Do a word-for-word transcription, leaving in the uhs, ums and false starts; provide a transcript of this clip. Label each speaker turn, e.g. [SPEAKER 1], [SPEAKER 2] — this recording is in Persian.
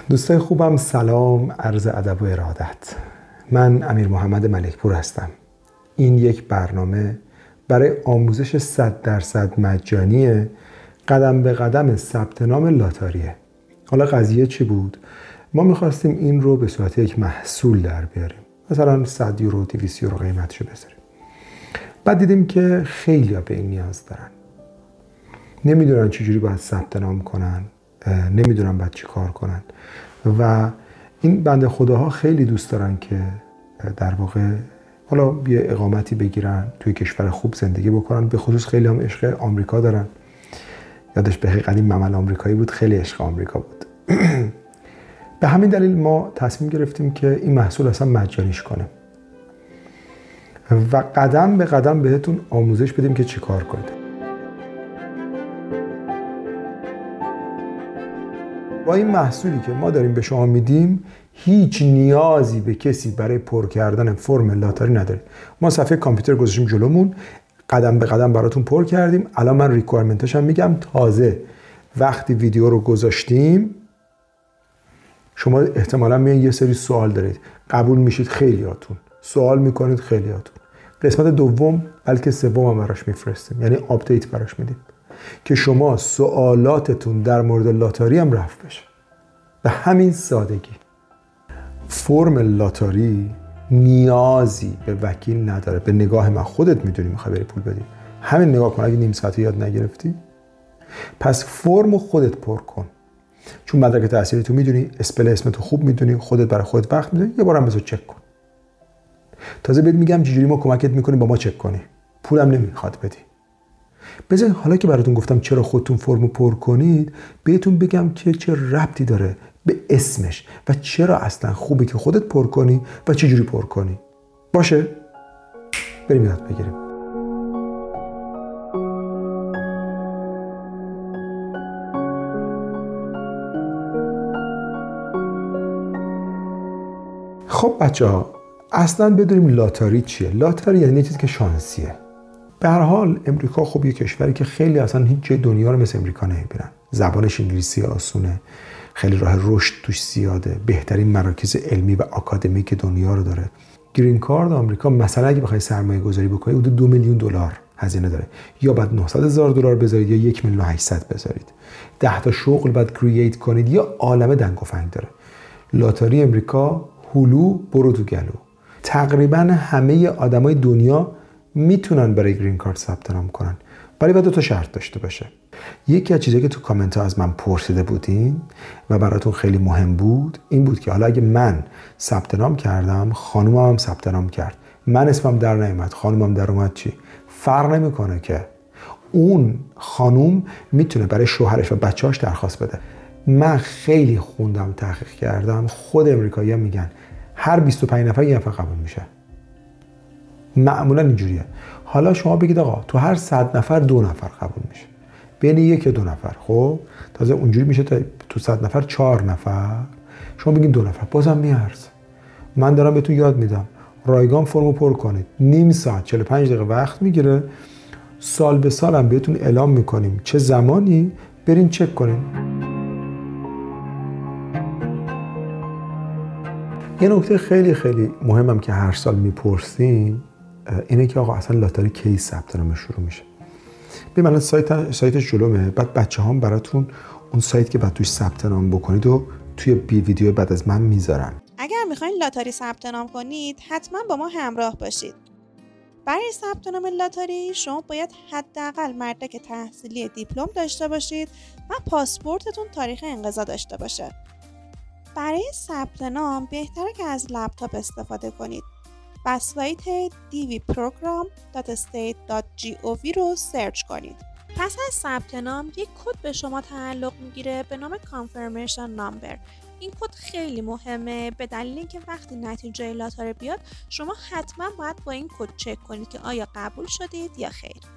[SPEAKER 1] دوستای خوبم، سلام، عرض ادب و ارادت. من امیر محمد ملکپور هستم. این یک برنامه برای آموزش صد درصد مجانی قدم به قدم ثبت نام لاتاریه. حالا قضیه چی بود؟ ما میخواستیم این رو به صورت یک محصول در بیاریم، مثلا صد یورو، دویست یورو قیمتشو بذاریم. بعد دیدیم که خیلی ها به این نیاز دارن، نمیدونن چجوری باید ثبت نام کنن، نمیدونن باید چی کار کنن و این بنده خداها خیلی دوست دارن که در واقع حالا یه اقامتی بگیرن، توی کشور خوب زندگی بکنن. به خصوص خیلی هم عشق آمریکا دارن. یادش بخیر قدیم ممل آمریکایی بود، خیلی عشق آمریکا بود. به همین دلیل ما تصمیم گرفتیم که این محصول اصلا مجانیش کنیم و قدم به قدم بهتون آموزش بدیم که چی کار کنید. با این محصولی که ما داریم به شما میدیم هیچ نیازی به کسی برای پر کردن فرم لاتاری ندارید. ما صفحه کامپیوتر گذاشتیم جلومون، قدم به قدم براتون پر کردیم. الان من ریکوایرمنتش هم میگم. تازه وقتی ویدیو رو گذاشتیم شما احتمالاً میان یه سری سوال دارید، قبول میشید خیلیاتون، سوال میکنید خیلیاتون. قسمت دوم بلکه سوم هم براش میفرستیم، یعنی آپدیت براش میدیم که شما سوالاتتون در مورد لاتاری هم رفع بشه. به همین سادگی. فرم لاتاری نیازی به وکیل نداره. به نگاه من خودت میدونی میخوای بری پول بدی، همین نگاه کن. اگه نیم ساعت یاد نگرفتی پس فرم خودت پر کن، چون مدرک تحصیلی تو میدونی، اسپل اسمتو خوب میدونی، خودت برای خودت وقت میدونی. یه بارم بذار چک کن. تازه بهت میگم چجوری ما کمکت میکنیم با ما چک کنی، پولم نمیخواد بدی. بذار حالا که براتون گفتم چرا خودتون فرمو پر کنید، بهتون بگم که چه ربطی داره به اسمش و چرا اصلا خوبه که خودت پر کنی و چجوری پر کنی. باشه؟ بریم یاد بگیریم. خب بچه ها، اصلا بدونیم لاتاری چیه. لاتاری یعنی چیزی که شانسیه. به هر حال امریکا خب یه کشوری که خیلی اصلا هیچ جای دنیا رو مثل امریکا نمیبینن. زبانش انگلیسی آسونه، خیلی راه رشد توش زیاده، بهترین مراکز علمی و آکادمیک دنیا رو داره. گرین کارت آمریکا مثلا اگه بخوای سرمایه گذاری بکنی حدود دو میلیون دلار هزینه داره. یا بعد نهصد هزار دلار بذارید یا یک میلیون و هشتصد بذارید. ده تا شغل بعد کرییت کنید، یا عالمه دنگ و فنگ داره. لاتاری امریکا هلو برو تو گلو. تقریبا همه آدمای دنیا میتونن برای گرین کارت ثبت نام کنن، ولی باید دو تا شرط داشته باشه. یکی از چیزایی که تو کامنت ها از من پرسیده بودین و براتون خیلی مهم بود این بود که حالا اگه من ثبت نام کردم، خانومم هم ثبت نام کرد، من اسمم در نیامد، خانومم در اومد، چی فرق نمیکنه که اون خانوم میتونه برای شوهرش و بچه‌هاش درخواست بده. من خیلی خوندم، تحقیق کردم، خود امریکایی‌ها میگن هر بیست و پنج نفر یه نفر قبول میشه. معمولا اینجوریه. حالا شما بگید آقا تو هر صد نفر دو نفر قبول میشه، بین یک و دو نفر. خب تازه اونجوری میشه تا تو صد نفر چهار نفر، شما بگید دو نفر، بازم میارزه. من دارم بهتون یاد میدم. رایگان فرمو پر کنید، نیم ساعت چهل و پنج دقیقه وقت میگیره. سال به سال هم بهتون اعلام میکنیم چه زمانی، برین چک کنین. یه نکته خیلی خیلی مهمم که هر سال میپرسین اینه که آقا اصلا لاتاری کی ثبت نام شروع میشه. ببین الان سایت سایتش جلومه، بعد بچه‌هام براتون اون سایت که بعد توش ثبت نام بکنید و توی بی ویدیو بعد از من میذارن.
[SPEAKER 2] اگر میخواین لاتاری ثبت نام کنید حتما با ما همراه باشید. برای ثبت نام لاتاری شما باید حداقل مدرک تحصیلی دیپلم داشته باشید و پاسپورتتون تاریخ انقضا داشته باشه. برای ثبت نام بهتره که از لپتاپ استفاده کنید و سایت دی وی پروگرام دات استیت دات جی او وی رو سرچ کنید. پس از ثبت نام یک کد به شما تعلق میگیره به نام کانفرمیشن نامبر. این کد خیلی مهمه به دلیل اینکه وقتی نتیجه لاتاری بیاد شما حتما باید با این کد چک کنید که آیا قبول شدید یا خیر.